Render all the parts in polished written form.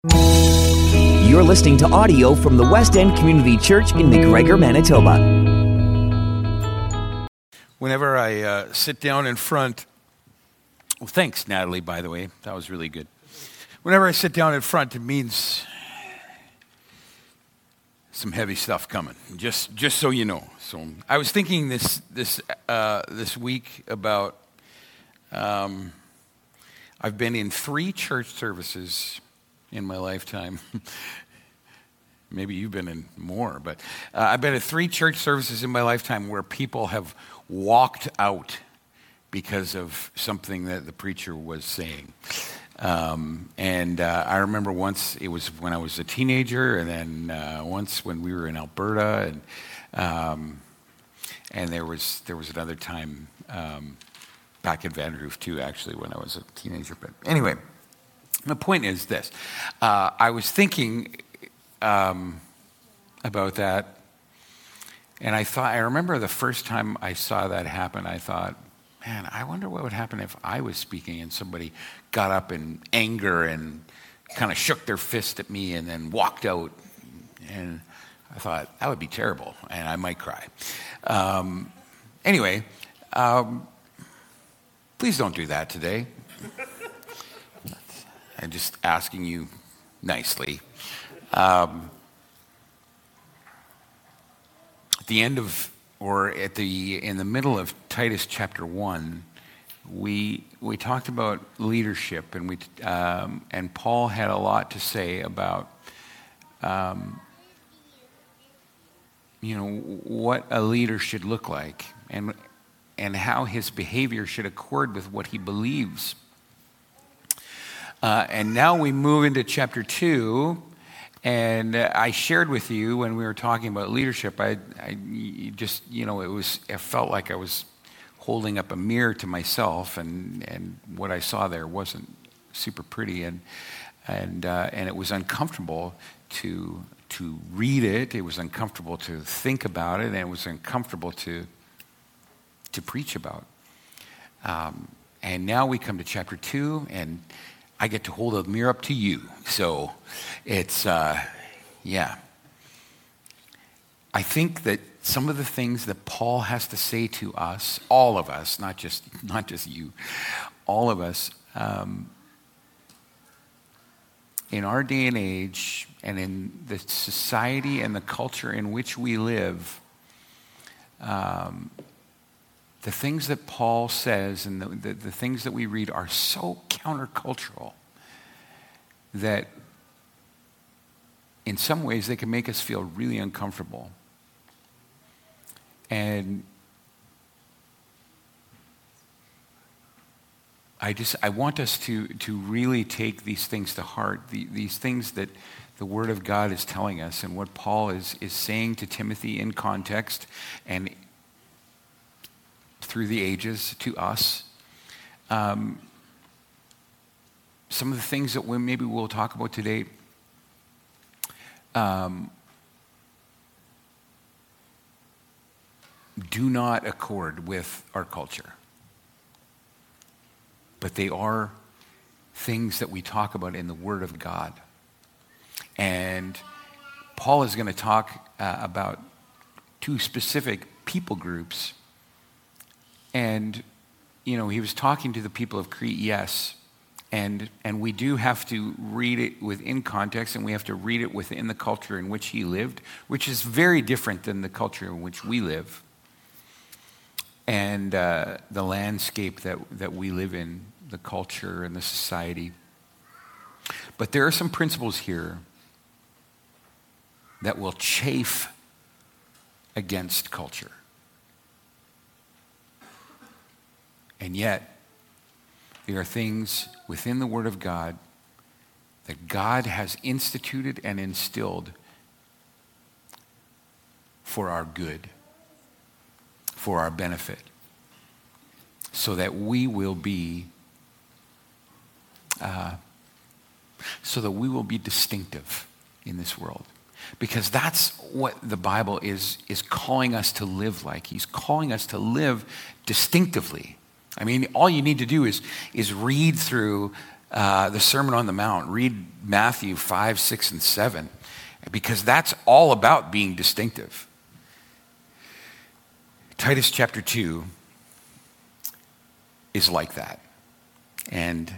You're listening to audio from the West End Community Church in McGregor, Manitoba. Whenever I sit down in front, well, thanks, Natalie, by the way. That was really good. Whenever I sit down in front, it means some heavy stuff coming, just so you know. So I was thinking this week about, I've been in 3 church services in my lifetime. Maybe you've been in more, but I've been at 3 church services in my lifetime where people have walked out because of something that the preacher was saying. I remember once, it was when I was a teenager, and then once when we were in Alberta, and there was another time back in Vanderhoof too, actually, when I was a teenager. But anyway, the point is this. I was thinking about that, and I remember the first time I saw that happen, I thought, man, I wonder what would happen if I was speaking and somebody got up in anger and kind of shook their fist at me and then walked out. And I thought, that would be terrible, and I might cry. Anyway, please don't do that today. I'm just asking you nicely. At the end of, or in the middle of Titus chapter 1, we talked about leadership, and Paul had a lot to say about what a leader should look like, and how his behavior should accord with what he believes. And now we move into chapter 2, and I shared with you when we were talking about leadership, I just, it felt like I was holding up a mirror to myself, and what I saw there wasn't super pretty, and it was uncomfortable to read it. It was uncomfortable to think about it, and it was uncomfortable to preach about. And now we come to chapter 2, and I get to hold a mirror up to you. So it's, yeah. I think that some of the things that Paul has to say to us, all of us, not just you, all of us, in our day and age, and in the society and the culture in which we live, the things that Paul says and the things that we read are so countercultural that in some ways they can make us feel really uncomfortable. And I want us to really take these things to heart, these things that the Word of God is telling us, and what Paul is saying to Timothy in context and through the ages to us. Some of the things that maybe we'll talk about today do not accord with our culture. But they are things that we talk about in the Word of God. And Paul is going to talk about 2 specific people groups. And, he was talking to the people of Crete, yes. And we do have to read it within context, and we have to read it within the culture in which he lived, which is very different than the culture in which we live. And the landscape that we live in, the culture and the society. But there are some principles here that will chafe against culture. And yet, there are things within the Word of God that God has instituted and instilled for our good, for our benefit, so that we will be distinctive in this world. Because that's what the Bible is calling us to live like. He's calling us to live distinctively. I mean, all you need to do is read through the Sermon on the Mount. Read Matthew 5, 6, and 7, because that's all about being distinctive. Titus chapter 2 is like that. And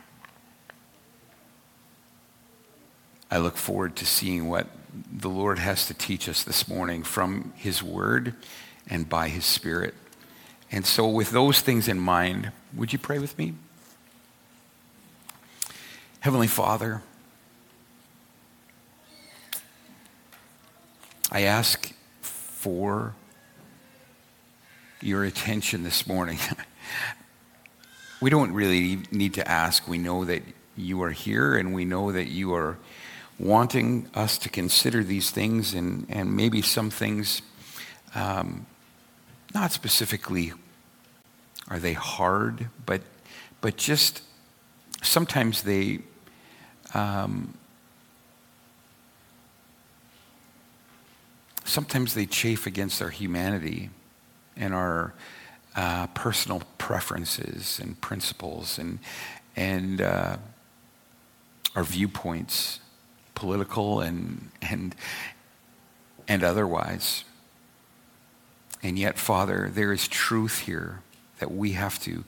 I look forward to seeing what the Lord has to teach us this morning from his word and by his Spirit. And so with those things in mind, would you pray with me? Heavenly Father, I ask for your attention this morning. We don't really need to ask. We know that you are here, and we know that you are wanting us to consider these things, and maybe some things, not specifically are they hard, but just sometimes they chafe against our humanity and our personal preferences and principles and our viewpoints, political and otherwise. And yet, Father, there is truth here that we have to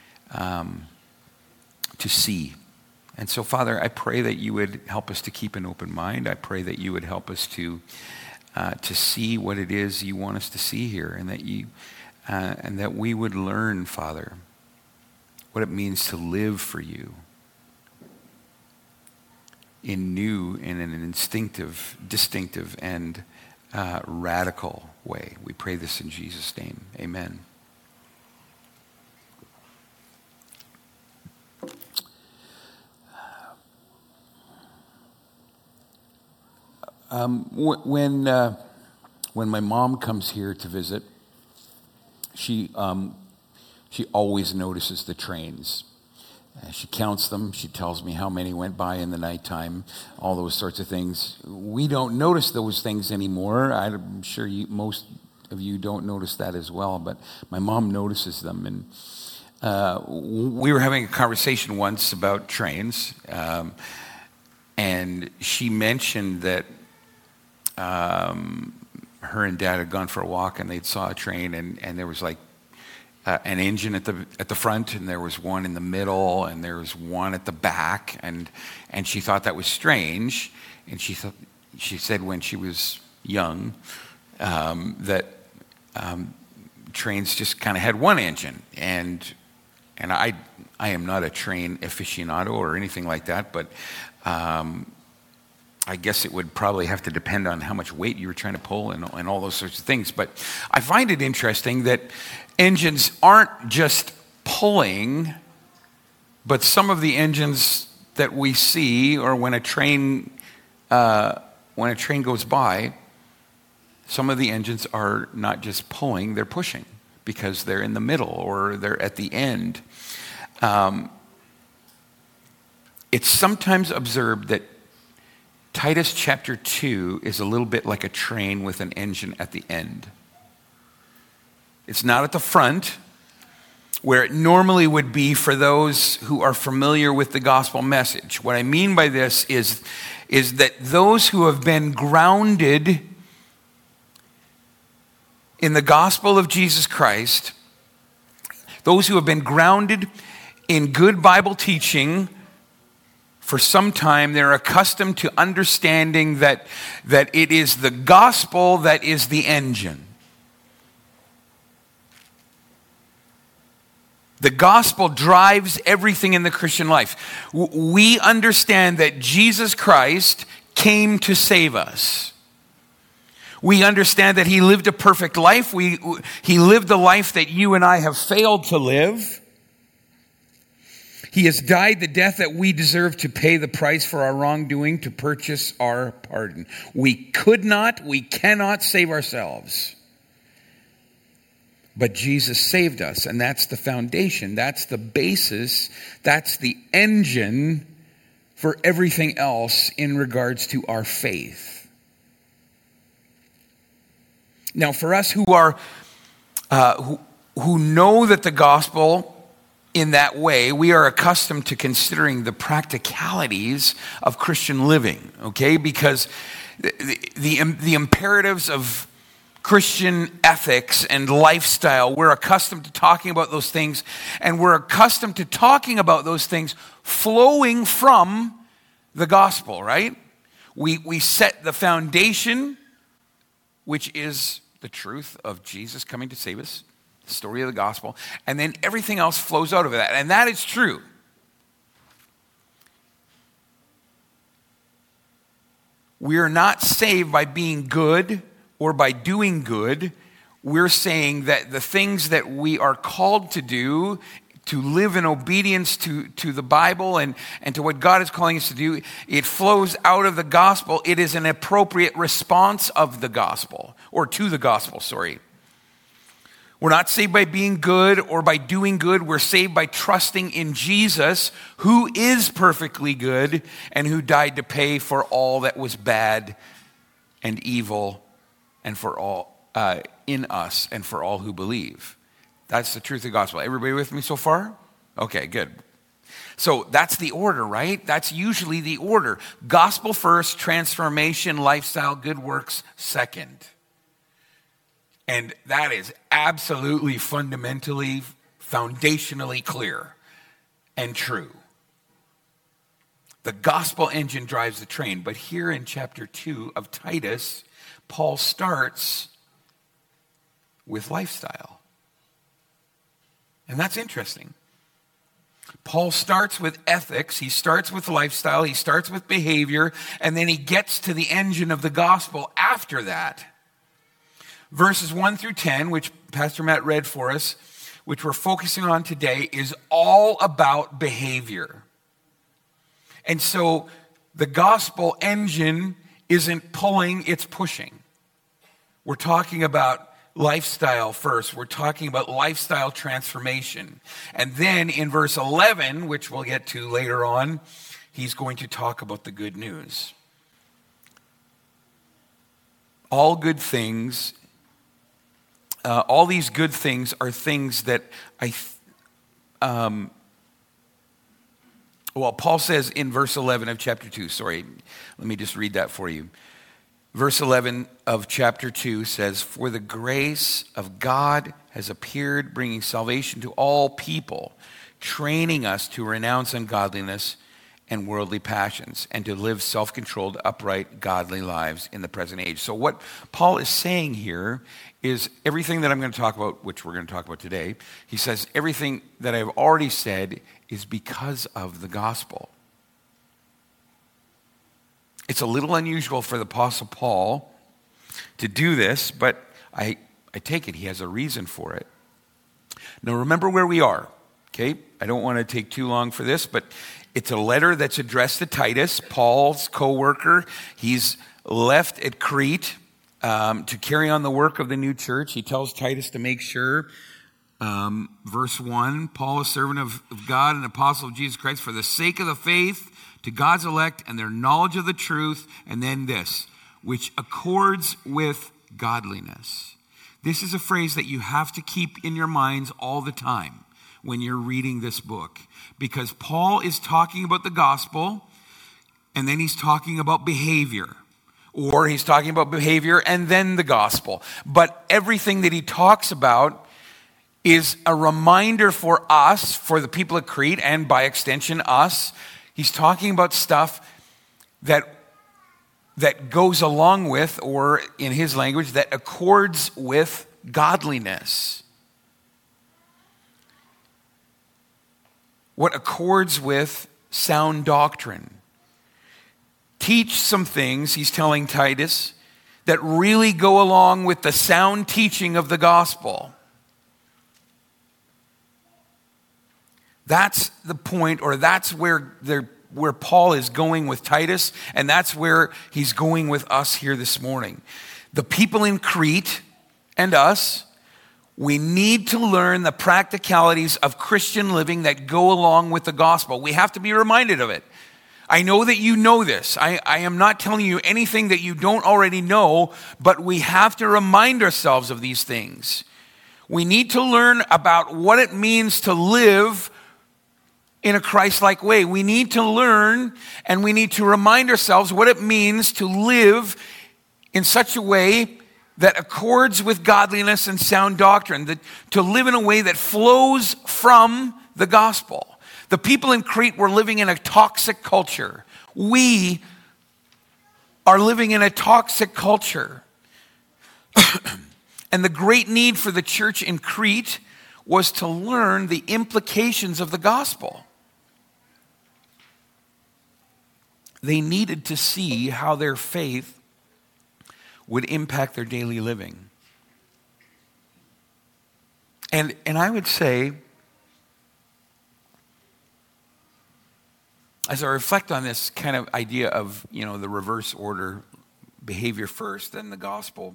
see. And so, Father, I pray that you would help us to keep an open mind. I pray that you would help us to see what it is you want us to see here, and that we would learn, Father, what it means to live for you in an instinctive, distinctive, and radical way. We pray this in Jesus' name. Amen. When my mom comes here to visit, she always notices the trains. She counts them. She tells me how many went by in the nighttime, all those sorts of things. We don't notice those things anymore. I'm sure most of you don't notice that as well, but my mom notices them. And we were having a conversation once about trains, and she mentioned that her and Dad had gone for a walk, and they'd saw a train, and there was like an engine at the front, and there was one in the middle, and there was one at the back, and she thought that was strange. And she said when she was young that trains just kind of had one engine, and I am not a train aficionado or anything like that, but I guess it would probably have to depend on how much weight you were trying to pull and all those sorts of things. But I find it interesting that engines aren't just pulling, but some of the engines that we see, or when a train goes by, some of the engines are not just pulling, they're pushing, because they're in the middle or they're at the end. It's sometimes observed that Titus chapter 2 is a little bit like a train with an engine at the end. It's not at the front, where it normally would be for those who are familiar with the gospel message. What I mean by this is that those who have been grounded in the gospel of Jesus Christ, those who have been grounded in good Bible teaching for some time, they're accustomed to understanding that it is the gospel that is the engine. The gospel drives everything in the Christian life. We understand that Jesus Christ came to save us. We understand that he lived a perfect life. He lived the life that you and I have failed to live. He has died the death that we deserve to pay the price for our wrongdoing, to purchase our pardon. We cannot save ourselves. But Jesus saved us, and that's the foundation, that's the basis, that's the engine for everything else in regards to our faith. Now, for us who know that the gospel in that way, we are accustomed to considering the practicalities of Christian living, okay? Because the imperatives of Christian ethics and lifestyle, we're accustomed to talking about those things, and we're accustomed to talking about those things flowing from the gospel, right? We set the foundation, which is the truth of Jesus coming to save us, the story of the gospel, and then everything else flows out of that. And that is true. We are not saved by being good or by doing good. We're saying that the things that we are called to do, to live in obedience to the Bible and to what God is calling us to do, it flows out of the gospel. It is an appropriate response of the gospel, or to the gospel, sorry. We're not saved by being good or by doing good. We're saved by trusting in Jesus, who is perfectly good and who died to pay for all that was bad and evil and for all in us and for all who believe. That's the truth of the gospel. Everybody with me so far? Okay, good. So that's the order, right? That's usually the order. Gospel first, transformation, lifestyle, good works second. And that is absolutely fundamentally, foundationally clear and true. The gospel engine drives the train. But here in chapter 2 of Titus, Paul starts with lifestyle. And that's interesting. Paul starts with ethics, he starts with lifestyle, he starts with behavior, and then he gets to the engine of the gospel after that. Verses 1 through 10, which Pastor Matt read for us, which we're focusing on today, is all about behavior. And so the gospel engine isn't pulling, it's pushing. We're talking about lifestyle first. We're talking about lifestyle transformation. And then in verse 11, which we'll get to later on, he's going to talk about the good news. All good things, all these good things are things that Paul says in verse 11 of chapter 2, sorry, let me just read that for you. Verse 11 of chapter 2 says, "For the grace of God has appeared, bringing salvation to all people, training us to renounce ungodliness and worldly passions, and to live self-controlled, upright, godly lives in the present age." So what Paul is saying here is everything that I'm going to talk about, which we're going to talk about today, he says everything that I've already said is because of the gospel. It's a little unusual for the Apostle Paul to do this, but I take it he has a reason for it. Now remember where we are, okay? I don't want to take too long for this, but it's a letter that's addressed to Titus, Paul's co-worker. He's left at Crete to carry on the work of the new church. He tells Titus to make sure. Verse 1, Paul, a servant of God and apostle of Jesus Christ, for the sake of the faith to God's elect and their knowledge of the truth, and then this, which accords with godliness. This is a phrase that you have to keep in your minds all the time when you're reading this book, because Paul is talking about the gospel, and then he's talking about behavior, or he's talking about behavior and then the gospel. But everything that he talks about is a reminder for us, for the people of Crete, and by extension us. He's talking about stuff that goes along with, or in his language, that accords with godliness. What accords with sound doctrine. Teach some things, he's telling Titus, that really go along with the sound teaching of the gospel. That's the point, or that's where Paul is going with Titus, and that's where he's going with us here this morning. The people in Crete and us, we need to learn the practicalities of Christian living that go along with the gospel. We have to be reminded of it. I know that you know this. I am not telling you anything that you don't already know, but we have to remind ourselves of these things. We need to learn about what it means to live in a Christ-like way. We need to learn and we need to remind ourselves what it means to live in such a way that accords with godliness and sound doctrine, that to live in a way that flows from the gospel. The people in Crete were living in a toxic culture. We are living in a toxic culture. And the great need for the church in Crete was to learn the implications of the gospel. They needed to see how their faith would impact their daily living. And I would say, as I reflect on this kind of idea of, the reverse order, behavior first, then the gospel,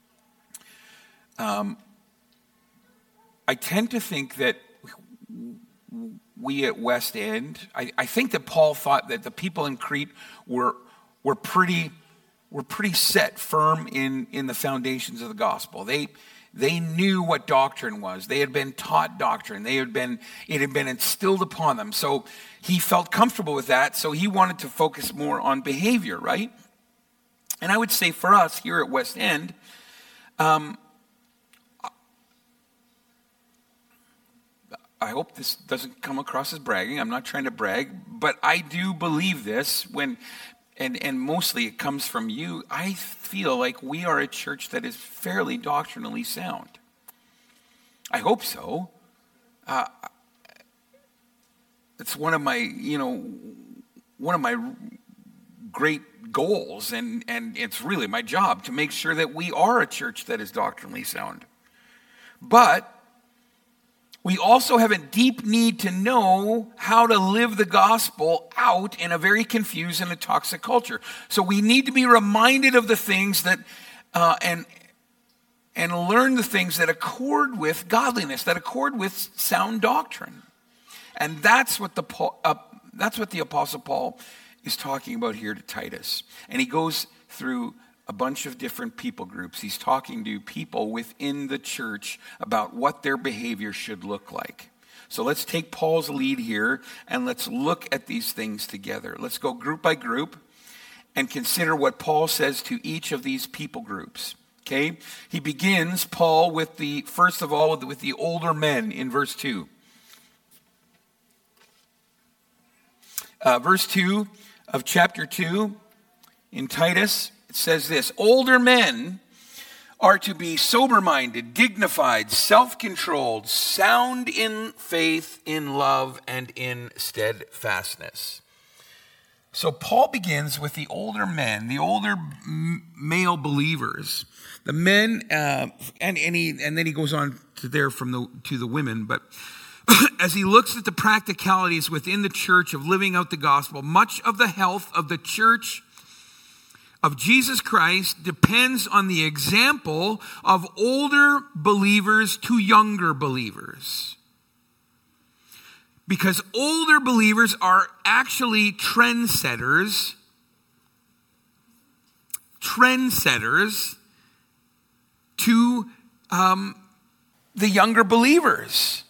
I tend to think that we at West End, I think that Paul thought that the people in Crete were pretty set firm in the foundations of the gospel. They knew what doctrine was. They had been taught doctrine. It had been instilled upon them. So he felt comfortable with that. So he wanted to focus more on behavior, right? And I would say for us here at West End, I hope this doesn't come across as bragging. I'm not trying to brag, but I do believe this and mostly it comes from you. I feel like we are a church that is fairly doctrinally sound. I hope so. It's one of my great goals, and it's really my job to make sure that we are a church that is doctrinally sound. But we also have a deep need to know how to live the gospel out in a very confused and a toxic culture. So we need to be reminded of the things that, and learn the things that accord with godliness, that accord with sound doctrine. And that's what the Apostle Paul is talking about here to Titus. And he goes through a bunch of different people groups. He's talking to people within the church about what their behavior should look like. So let's take Paul's lead here and let's look at these things together. Let's go group by group and consider what Paul says to each of these people groups. Okay? He begins, Paul, with the older men in verse 2. Verse 2 of chapter 2 in Titus, it says this: older men are to be sober-minded, dignified, self-controlled, sound in faith, in love, and in steadfastness. So Paul begins with the older men, the older male believers, the men, and then he goes on to the women. But as he looks at the practicalities within the church of living out the gospel, much of the health of the church of Jesus Christ depends on the example of older believers to younger believers. Because older believers are actually trendsetters to the younger believers.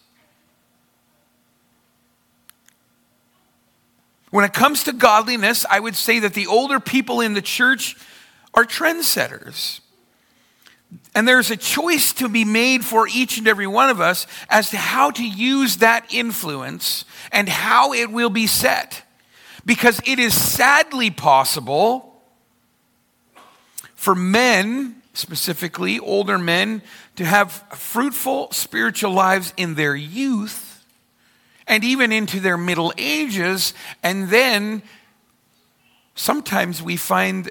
When it comes to godliness, I would say that the older people in the church are trendsetters. And there's a choice to be made for each and every one of us as to how to use that influence and how it will be set. Because it is sadly possible for men, specifically older men, to have fruitful spiritual lives in their youth and even into their middle ages, and then sometimes we find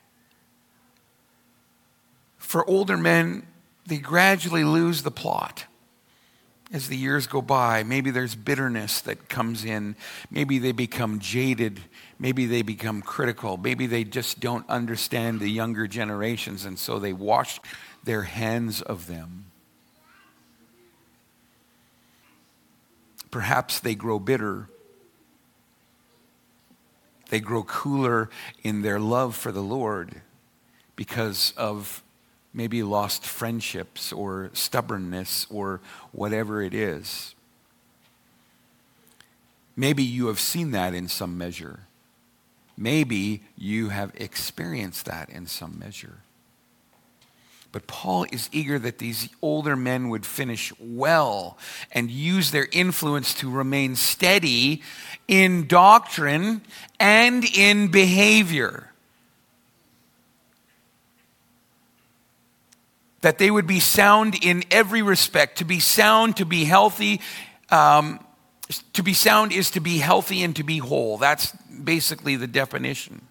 for older men, they gradually lose the plot as the years go by. Maybe there's bitterness that comes in. Maybe they become jaded. Maybe they become critical. Maybe they just don't understand the younger generations, and so they wash their hands of them. Perhaps they grow bitter. They grow cooler in their love for the Lord because of maybe lost friendships or stubbornness or whatever it is. Maybe you have seen that in some measure. Maybe you have experienced that in some measure. But Paul is eager that these older men would finish well and use their influence to remain steady in doctrine and in behavior. That they would be sound in every respect. To be sound, to be healthy. To be sound is to be healthy and to be whole. That's basically the definition.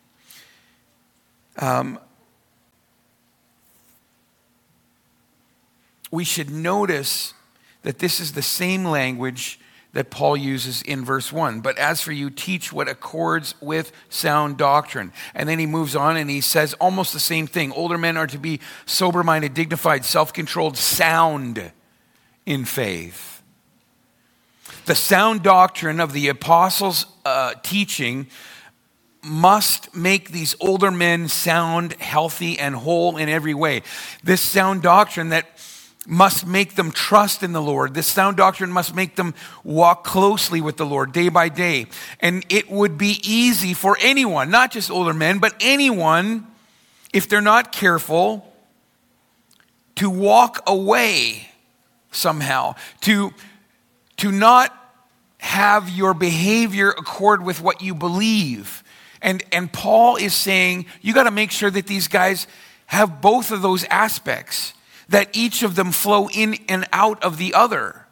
We should notice that this is the same language that Paul uses in verse 1. But as for you, teach what accords with sound doctrine. And then he moves on and he says almost the same thing. Older men are to be sober-minded, dignified, self-controlled, sound in faith. The sound doctrine of the apostles' teaching must make these older men sound, healthy, and whole in every way. This sound doctrine that must make them trust in the Lord. This sound doctrine must make them walk closely with the Lord day by day. And it would be easy for anyone, not just older men, but anyone, if they're not careful, to walk away somehow, to not have your behavior accord with what you believe. And Paul is saying, you got to make sure that these guys have both of those aspects, that each of them flow in and out of the other.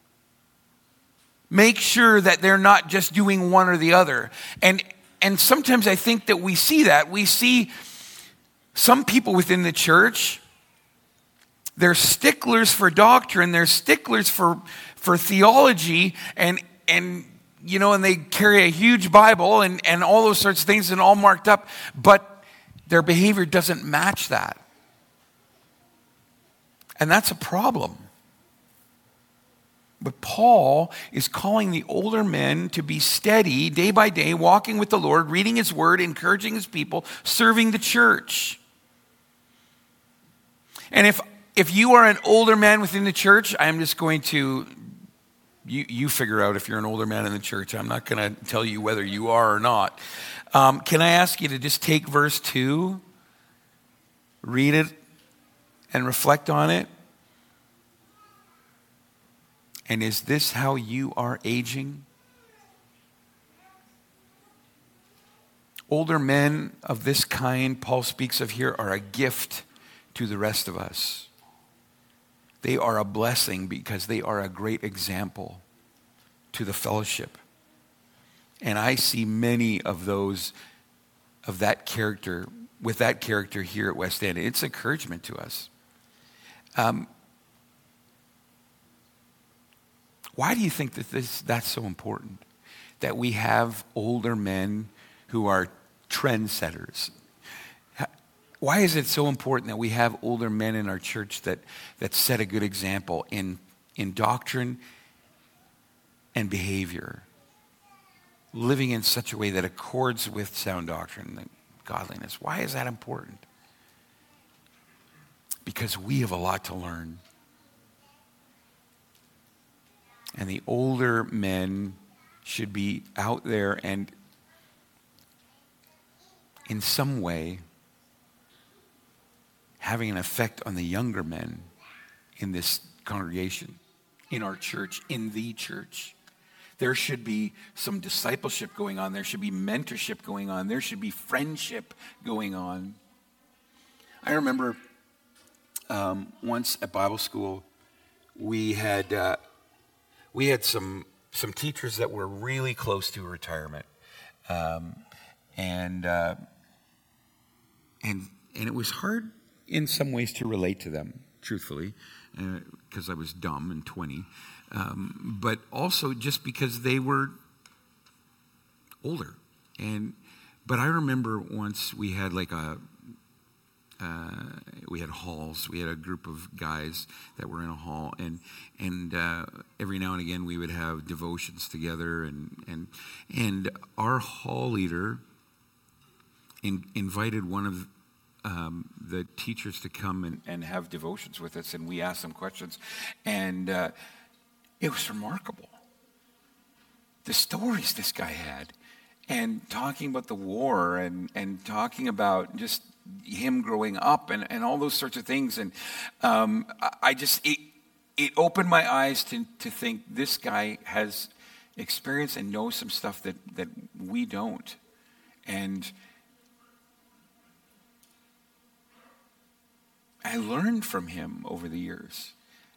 Make sure that they're not just doing one or the other. And sometimes I think that we see that. We see some people within the church, they're sticklers for doctrine, they're sticklers for theology, and they carry a huge Bible and all those sorts of things and all marked up, but their behavior doesn't match that. And that's a problem. But Paul is calling the older men to be steady day by day, walking with the Lord, reading his word, encouraging his people, serving the church. And if you are an older man within the church, I'm just going to, you figure out if you're an older man in the church. I'm not going to tell you whether you are or not. Can I ask you to just take verse 2, read it, and reflect on it? And is this how you are aging? Older men of this kind, Paul speaks of here, are a gift to the rest of us. They are a blessing because they are a great example to the fellowship. And I see many of those, of that character, with that character here at West End. It's encouragement to us. Why do you think that that's so important? That we have older men who are trendsetters. Why is it so important that we have older men in our church that set a good example in doctrine and behavior? Living in such a way that accords with sound doctrine and godliness. Why is that important? Because we have a lot to learn. And the older men should be out there and in some way having an effect on the younger men in this congregation, in our church, in the church. There should be some discipleship going on. There should be mentorship going on. There should be friendship going on. I remember once at Bible school, we had some teachers that were really close to retirement, and it was hard in some ways to relate to them, truthfully, because I was dumb and 20, but also just because they were older. But I remember once we had we had halls. We had a group of guys that were in a hall, and every now and again we would have devotions together, and our hall leader invited one of the teachers to come and have devotions with us, and we asked them questions, and it was remarkable. the stories this guy had, and talking about the war, and talking about just him growing up, and all those sorts of things. And it opened my eyes to think this guy has experience and knows some stuff that we don't. And I learned from him over the years.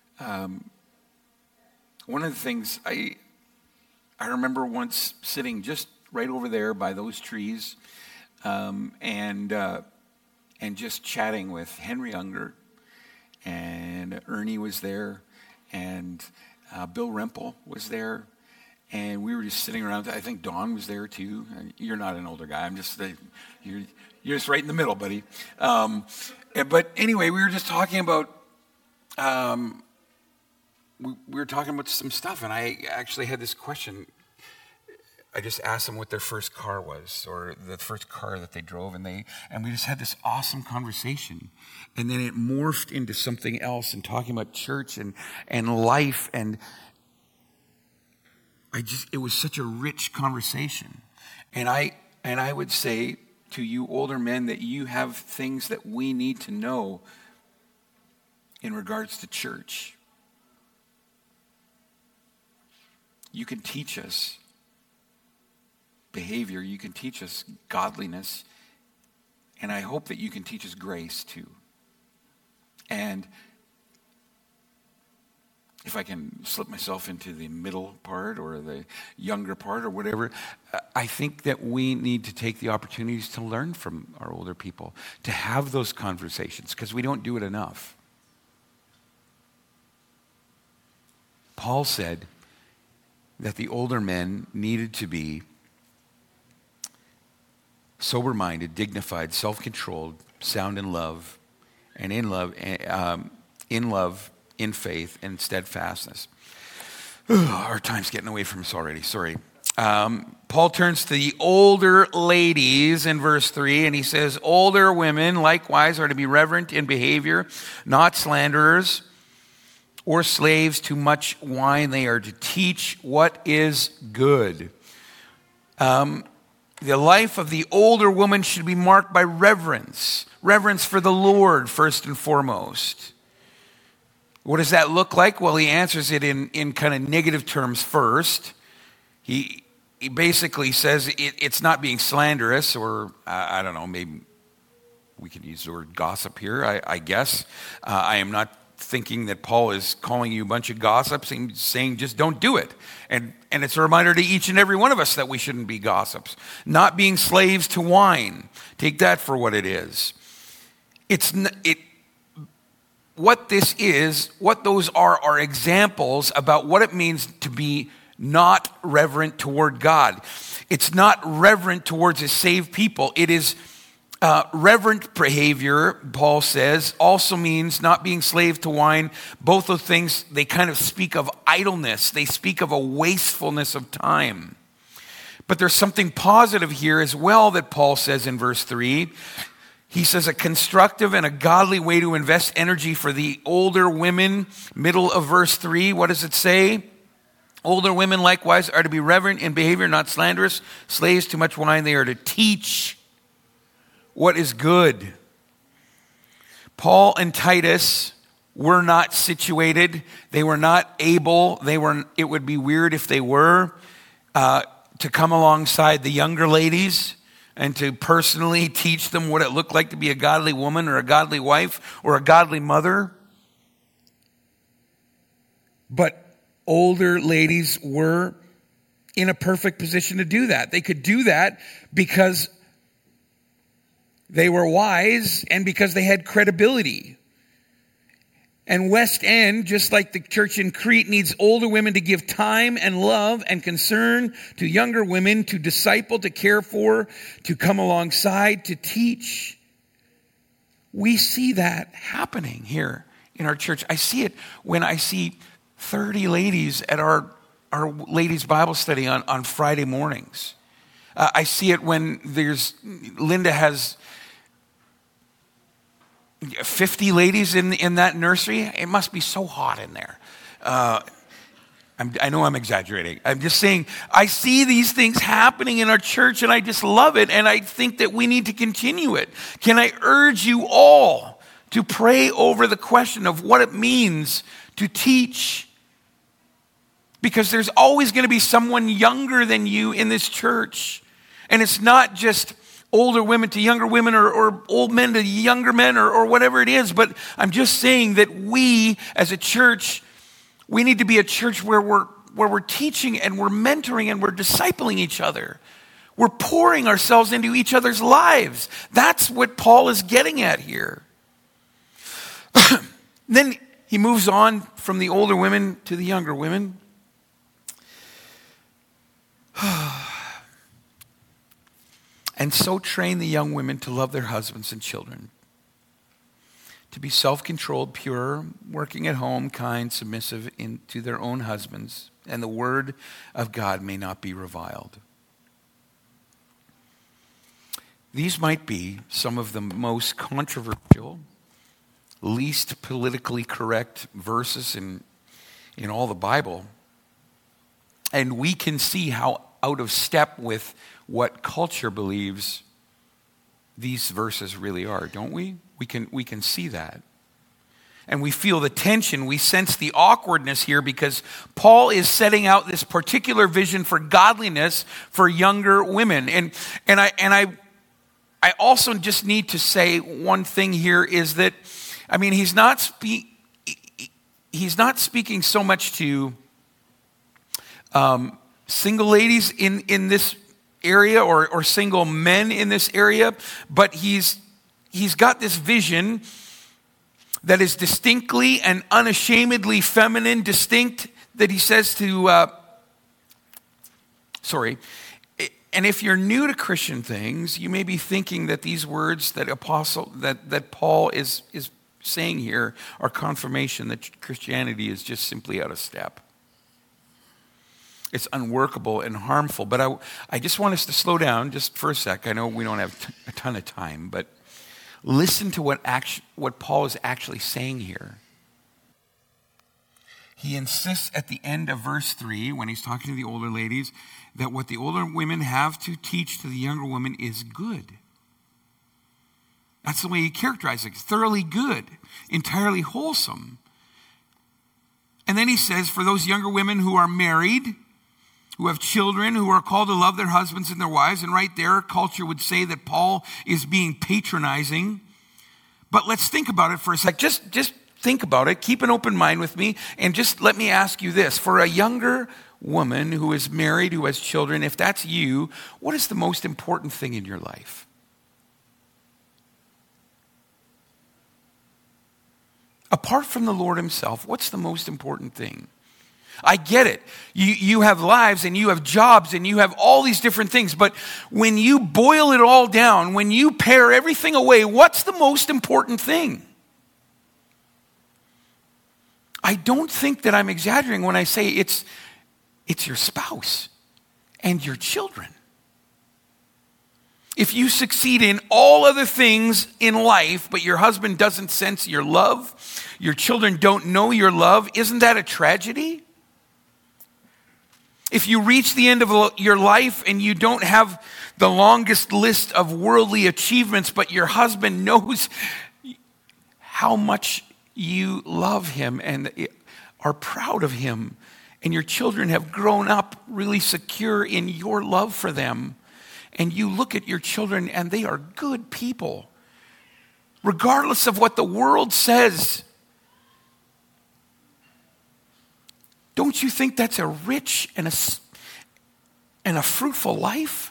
One of the things I remember once sitting just right over there by those trees, and just chatting with Henry Unger, and Ernie was there, and Bill Rempel was there, and we were just sitting around. I think Don was there too. And you're not an older guy. I'm just you're just right in the middle, buddy. But anyway, we were just talking about we were talking about some stuff, and I actually had this question. I just asked them what their first car was, or the first car that they drove, and we just had this awesome conversation. And then it morphed into something else, and talking about church and life, and it was such a rich conversation. And I would say to you older men that you have things that we need to know in regards to church. You can teach us behavior, you can teach us godliness, and I hope that you can teach us grace too. And if I can slip myself into the middle part or the younger part or whatever, I think that we need to take the opportunities to learn from our older people, to have those conversations, because we don't do it enough. Paul said that the older men needed to be sober-minded, dignified, self-controlled, sound in love, and in love, in faith, and steadfastness. Our time's getting away from us already. Sorry. Paul turns to the older ladies in verse 3, and he says, older women likewise are to be reverent in behavior, not slanderers or slaves to much wine. They are to teach what is good. The life of the older woman should be marked by reverence. Reverence for the Lord, first and foremost. What does that look like? Well, he answers it in kind of negative terms first. He basically says it's not being slanderous, or I don't know, maybe we could use the word gossip here, I guess. I am not thinking that Paul is calling you a bunch of gossips and saying just don't do it. And it's a reminder to each and every one of us that we shouldn't be gossips. Not being slaves to wine. Take that for what it is. What this is, what those are examples about what it means to be not reverent toward God. It's not reverent towards a saved people. It is reverent behavior, Paul says, also means not being slave to wine. Both of things, they kind of speak of idleness. They speak of a wastefulness of time. But there's something positive here as well that Paul says in verse 3. He says a constructive and a godly way to invest energy for the older women. Middle of verse 3, what does it say? Older women likewise are to be reverent in behavior, not slanderous, slaves to much wine. They are to teach what is good. Paul and Titus were not situated. They were not able. It would be weird if they were, to come alongside the younger ladies and to personally teach them what it looked like to be a godly woman or a godly wife or a godly mother. But older ladies were in a perfect position to do that. They could do that because they were wise and because they had credibility. And West End, just like the church in Crete, needs older women to give time and love and concern to younger women, to disciple, to care for, to come alongside, to teach. We see that happening here in our church. I see it when I see 30 ladies at our ladies' Bible study on Friday mornings. I see it when Linda has 50 ladies in that nursery. It must be so hot in there. I I know I'm exaggerating. I'm just saying I see these things happening in our church and I just love it, and I think that we need to continue it. Can I urge you all to pray over the question of what it means to teach? Because there's always going to be someone younger than you in this church. And it's not just older women to younger women or old men to younger men or whatever it is. But I'm just saying that we as a church, we need to be a church where we're teaching and we're mentoring and we're discipling each other. We're pouring ourselves into each other's lives. That's what Paul is getting at here. Then he moves on from the older women to the younger women. And so train the young women to love their husbands and children, to be self-controlled, pure, working at home, kind, submissive to their own husbands, and the word of God may not be reviled. These might be some of the most controversial, least politically correct verses in all the Bible. And we can see how out of step with what culture believes these verses really are, don't we? We can see that. And we feel the tension, we sense the awkwardness here because Paul is setting out this particular vision for godliness for younger women. And I also just need to say one thing here is that, I mean, he's not speaking so much to single ladies in this area or single men in this area, but he's got this vision that is distinctly and unashamedly feminine, distinct, that he says to, and if you're new to Christian things, you may be thinking that these words that Paul is saying here are confirmation that Christianity is just simply out of step. It's unworkable and harmful. But I just want us to slow down just for a sec. I know we don't have a ton of time, but listen to what Paul is actually saying here. He insists at the end of verse 3, when he's talking to the older ladies, that what the older women have to teach to the younger women is good. That's the way he characterizes it. Thoroughly good, entirely wholesome. And then he says, for those younger women who are married, who have children, who are called to love their husbands and their wives. And right there, culture would say that Paul is being patronizing. But let's think about it for a sec. Just think about it. Keep an open mind with me. And just let me ask you this. For a younger woman who is married, who has children, if that's you, what is the most important thing in your life? Apart from the Lord himself, what's the most important thing? I get it. You have lives and you have jobs and you have all these different things. But when you boil it all down, when you pare everything away, what's the most important thing? I don't think that I'm exaggerating when I say it's your spouse and your children. If you succeed in all other things in life, but your husband doesn't sense your love, your children don't know your love, isn't that a tragedy? If you reach the end of your life and you don't have the longest list of worldly achievements, but your husband knows how much you love him and are proud of him, and your children have grown up really secure in your love for them, and you look at your children and they are good people, regardless of what the world says, don't you think that's a rich and a fruitful life?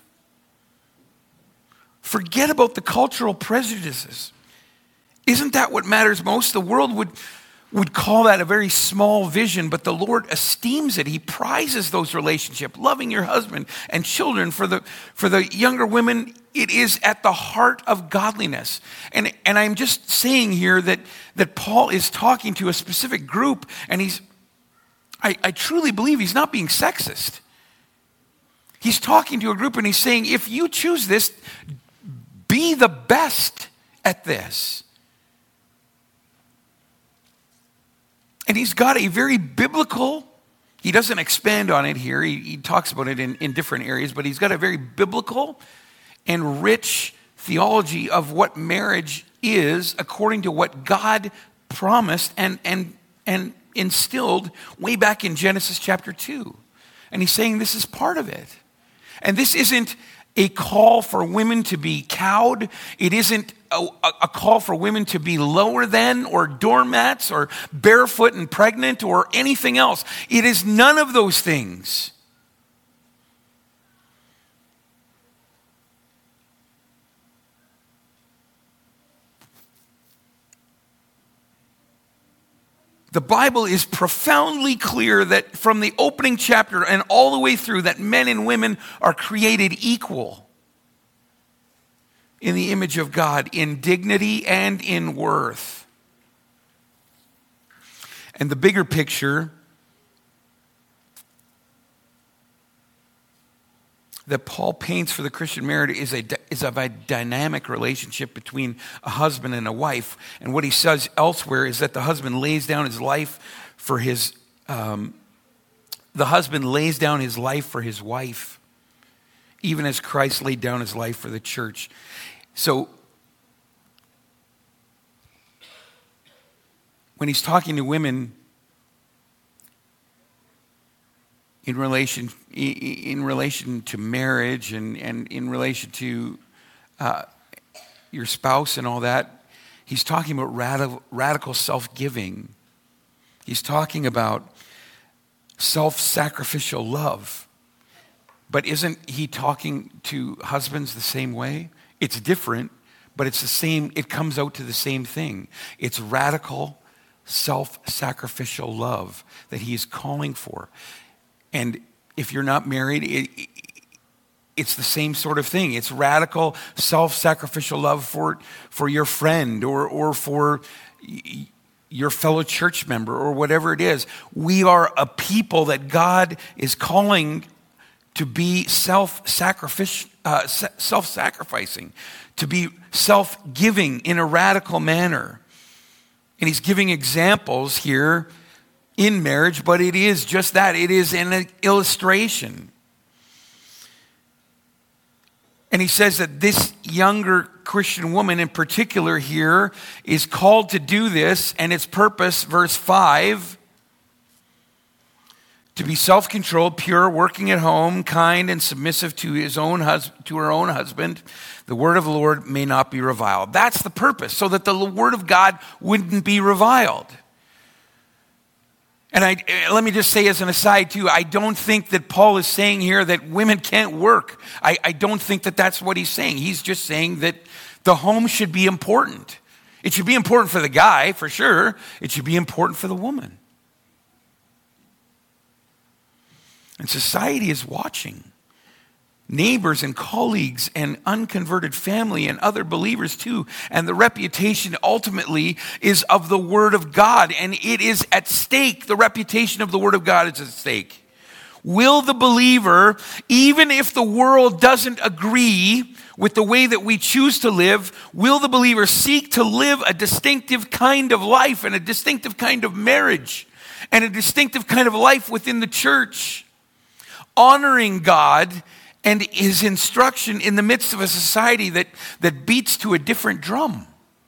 Forget about the cultural prejudices. Isn't that what matters most? The world would call that a very small vision, but the Lord esteems it. He prizes those relationships. Loving your husband and children, for the younger women, it is at the heart of godliness. And I'm just saying here that Paul is talking to a specific group, and I truly believe he's not being sexist. He's talking to a group and he's saying, if you choose this, be the best at this. And he's got a very biblical He doesn't expand on it here. He talks about it in different areas, but he's got a very biblical and rich theology of what marriage is according to what God promised and instilled way back in Genesis chapter 2. And he's saying this is part of it. And this isn't a call for women to be cowed. It isn't a call for women to be lower than or doormats or barefoot and pregnant or anything else. It is none of those things. The Bible is profoundly clear that from the opening chapter and all the way through that men and women are created equal in the image of God, in dignity and in worth. And the bigger picture that Paul paints for the Christian marriage is of a dynamic relationship between a husband and a wife. And what he says elsewhere is that the husband lays down his life for his wife, even as Christ laid down his life for the church. So when he's talking to women in relation to marriage and in relation to your spouse and all that, he's talking about radical self-giving. He's talking about self-sacrificial love. But isn't he talking to husbands the same way? It's different, but it's the same. It comes out to the same thing. It's radical self-sacrificial love that he is calling for. And if you're not married, it's the same sort of thing. It's radical self-sacrificial love for your friend or for your fellow church member or whatever it is. We are a people that God is calling to be self-sacrificing, to be self-giving in a radical manner. And he's giving examples here in marriage, but it is just that. It is an illustration. And he says that this younger Christian woman in particular here is called to do this, and its purpose, verse 5, to be self-controlled, pure, working at home, kind, and submissive to her own husband. The word of the Lord may not be reviled. That's the purpose, so that the word of God wouldn't be reviled. And let me just say as an aside too, I don't think that Paul is saying here that women can't work. I don't think that that's what he's saying. He's just saying that the home should be important. It should be important for the guy, for sure. It should be important for the woman. And society is watching. Neighbors and colleagues and unconverted family and other believers too. And the reputation ultimately is of the Word of God. And it is at stake. The reputation of the Word of God is at stake. Will the believer, even if the world doesn't agree with the way that we choose to live, will the believer seek to live a distinctive kind of life and a distinctive kind of marriage and a distinctive kind of life within the church, honoring God and his instruction in the midst of a society that beats to a different drum?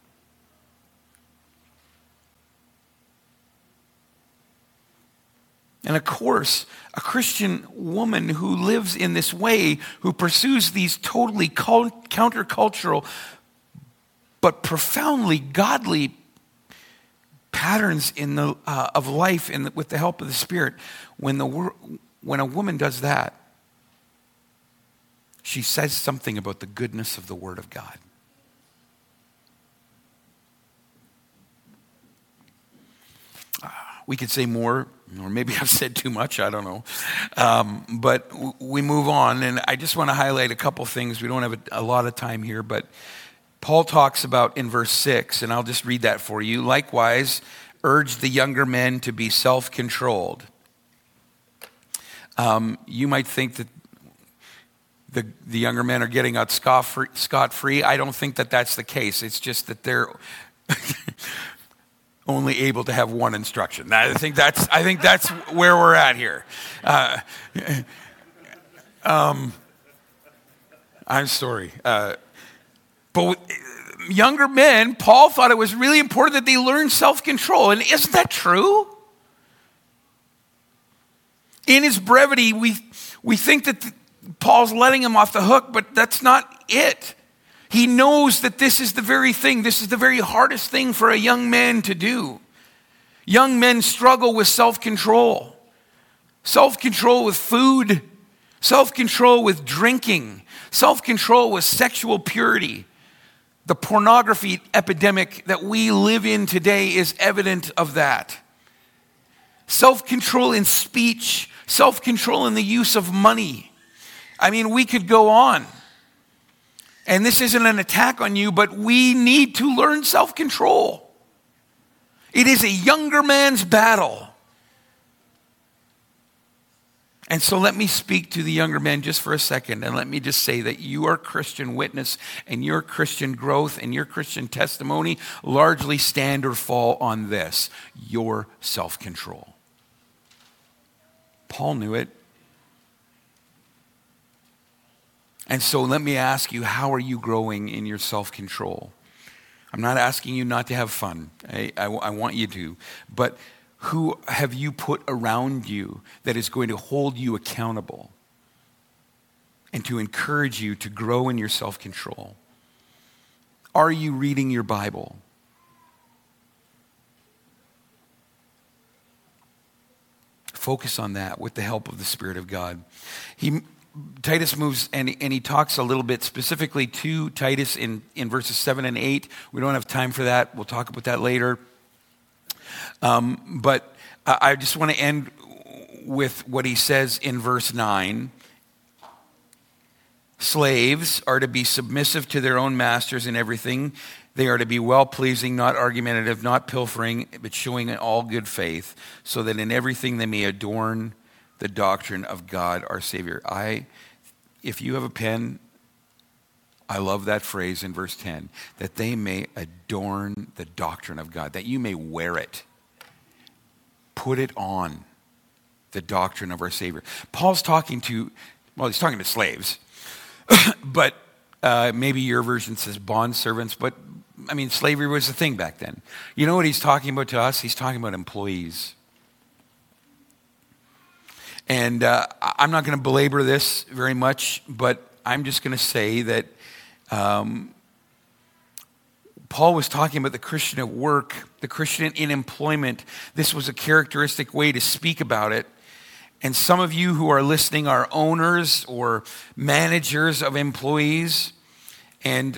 And of course, a Christian woman who lives in this way, who pursues these totally countercultural but profoundly godly patterns of life with the help of the Spirit, when a woman does that, she says something about the goodness of the Word of God. We could say more, or maybe I've said too much, I don't know. But we move on, and I just want to highlight a couple things. We don't have a lot of time here, but Paul talks about in verse 6, and I'll just read that for you. Likewise, urge the younger men to be self-controlled. You might think that the younger men are getting out scot-free. I don't think that that's the case. It's just that they're only able to have one instruction. I think that's where we're at here. I'm sorry. But with younger men, Paul thought it was really important that they learn self-control. And isn't that true? In his brevity, we think that Paul's letting him off the hook, but that's not it. He knows that this is the very thing. This is the very hardest thing for a young man to do. Young men struggle with self-control. Self-control with food. Self-control with drinking. Self-control with sexual purity. The pornography epidemic that we live in today is evident of that. Self-control in speech. Self-control in the use of money. I mean, we could go on. And this isn't an attack on you, but we need to learn self-control. It is a younger man's battle. And so let me speak to the younger men just for a second, and let me just say that your Christian witness and your Christian growth and your Christian testimony largely stand or fall on this: your self-control. Paul knew it. And so let me ask you, how are you growing in your self-control? I'm not asking you not to have fun. I want you to. But who have you put around you that is going to hold you accountable and to encourage you to grow in your self-control? Are you reading your Bible? Focus on that with the help of the Spirit of God. Titus moves and he talks a little bit specifically to Titus in verses 7 and 8. We don't have time for that. We'll talk about that later. But I just want to end with what he says in verse 9. Slaves are to be submissive to their own masters in everything. They are to be well-pleasing, not argumentative, not pilfering, but showing in all good faith, so that in everything they may adorn the doctrine of God our Savior. If you have a pen, I love that phrase in verse 10, that they may adorn the doctrine of God, that you may wear it. Put it on, the doctrine of our Savior. Paul's talking to slaves, but maybe your version says bond servants, but I mean, slavery was a thing back then. You know what he's talking about to us? He's talking about employees. And I'm not going to belabor this very much, but I'm just going to say that Paul was talking about the Christian at work, the Christian in employment. This was a characteristic way to speak about it. And some of you who are listening are owners or managers of employees. And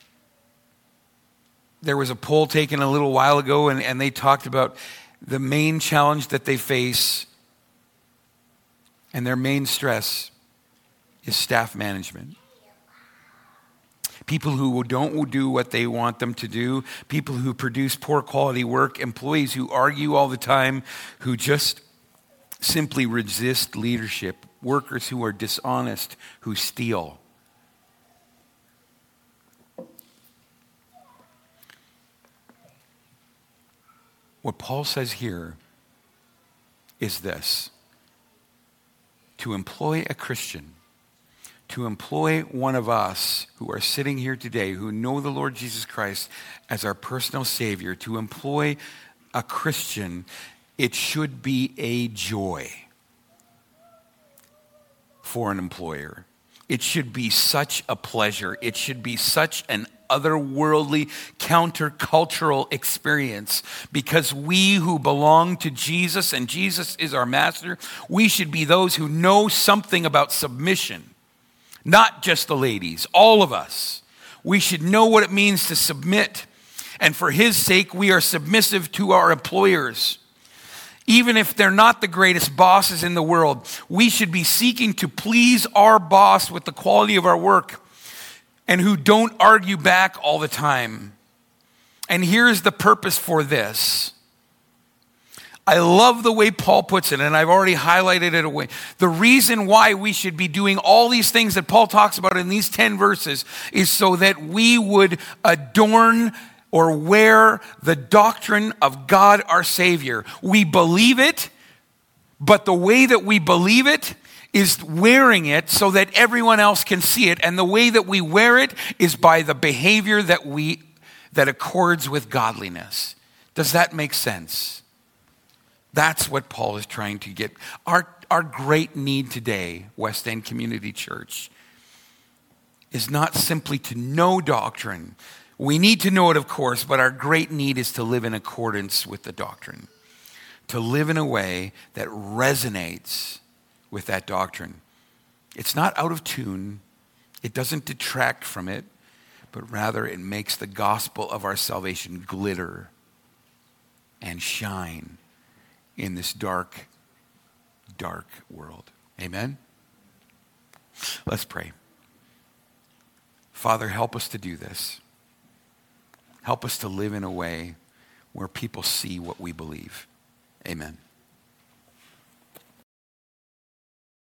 there was a poll taken a little while ago, and they talked about the main challenge that they face, and their main stress is staff management. People who don't do what they want them to do, people who produce poor quality work, employees who argue all the time, who just simply resist leadership, workers who are dishonest, who steal. What Paul says here is this: to employ a Christian, to employ one of us who are sitting here today, who know the Lord Jesus Christ as our personal Savior, to employ a Christian, it should be a joy for an employer. It should be such a pleasure. It should be such an otherworldly, countercultural experience, because we who belong to Jesus, and Jesus is our master, we should be those who know something about submission. Not just the ladies, all of us. We should know what it means to submit. And for his sake, we are submissive to our employers. Even if they're not the greatest bosses in the world, we should be seeking to please our boss with the quality of our work, and who don't argue back all the time. And here's the purpose for this. I love the way Paul puts it, and I've already highlighted it away. The reason why we should be doing all these things that Paul talks about in these 10 verses is so that we would adorn or wear the doctrine of God our Savior. We believe it, but the way that we believe it is wearing it so that everyone else can see it. And the way that we wear it is by the behavior that accords with godliness. Does that make sense? That's what Paul is trying to get. Our great need today, West End Community Church, is not simply to know doctrine. We need to know it, of course, but our great need is to live in accordance with the doctrine. To live in a way that resonates with that doctrine. It's not out of tune. It doesn't detract from it, but rather it makes the gospel of our salvation glitter and shine in this dark, dark world. Amen? Let's pray. Father, help us to do this. Help us to live in a way where people see what we believe. Amen.